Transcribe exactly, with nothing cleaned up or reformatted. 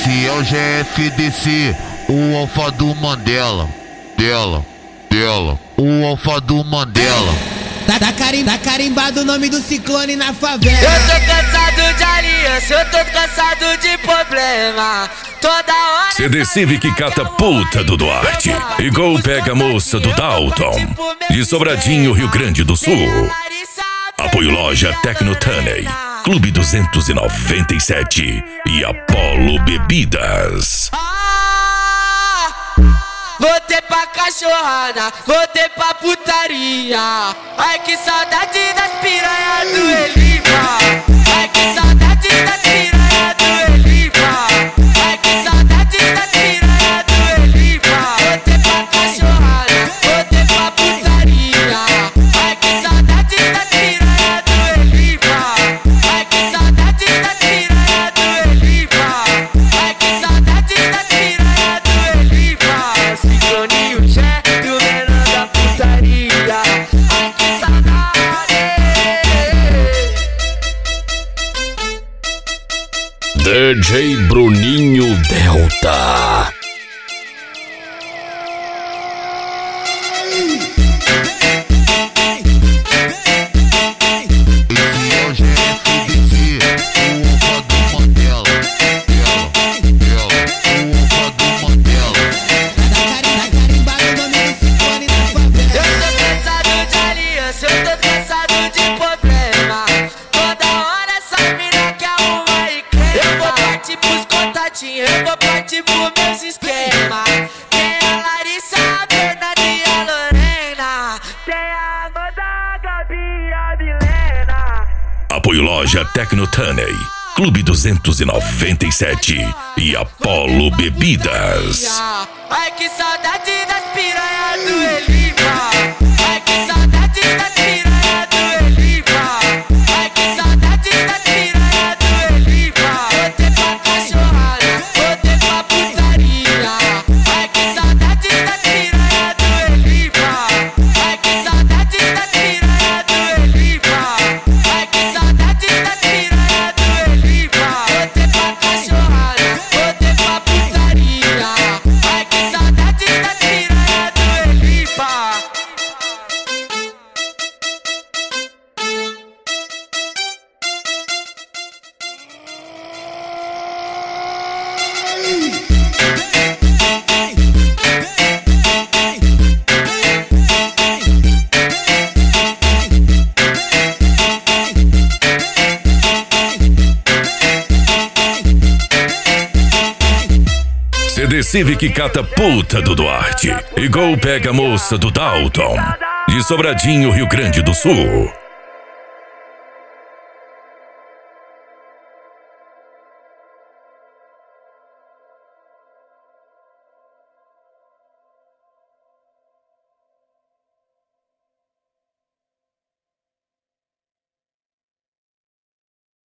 Esse é o G F D C, o alfa do Mandela. Dela, dela, o alfa do Mandela. Tá, tá, carim, tá carimbado o nome do ciclone na favela. Eu tô cansado de aliança, eu tô cansado de problema. Toda hora. C D Civic cata puta do Duarte. Igual pega a moça do Dalton. De Sobradinho, Rio Grande do Sul. Apoio loja Tecnotaney, Clube duzentos e noventa e sete e Apollo Bebidas. Voltei pra cachorrada, voltei pra putaria. Ai que saudade das piranhas do Elipa. Ai que saudade das piranhas do Elipa. Ai que saudade das piranhas do Elipa. Voltei pra cachorrada, voltei pra putaria. Ai que saudade das piranhas do Elipa. Ai que saudade das piranhas do Elipa. Ai que saudade das piranhas do Elipa. Cicloninho Jé e o menor da putaria. Ai que saudade. D J Bruninho Delta. Esse é o G F D C, o alfa do Mandela. Dela, dela, o alfa do Mandela. Tá, carim, tá carimbado o nome do ciclone na favela. Eu tô cansado de aliança, eu tô cansado de problema. Toda hora essa mina quer arrumar e crema. Eu vou partir pros contatinhos, eu vou partir pro meu sistema. Tem a Larissa, a Fernanda e a Lorena. Tem a Amanda, a Gabi e a Milena. Apoio loja Tecnotaney, Clube duzentos e noventa e sete e Apollo Bebidas. Ai que saudade das piranhas do Elipa. Ai que saudade das piranhas do Elipa. Ai que saudade das piranhas do Elipa. Voltei pra cachorrada, voltei pra putaria. Ai que saudade das piranhas do Elipa. Ai que saudade das piranhas do Elipa. Ai que saudade das piranhas do Elipa. Voltei pra cachorrada, voltei pra putaria. Ai que saudade das piranhas do Elipa. C D Civic cata puta do Duarte. Igual pega a moça do Dalton. De Sobradinho, Rio Grande do Sul.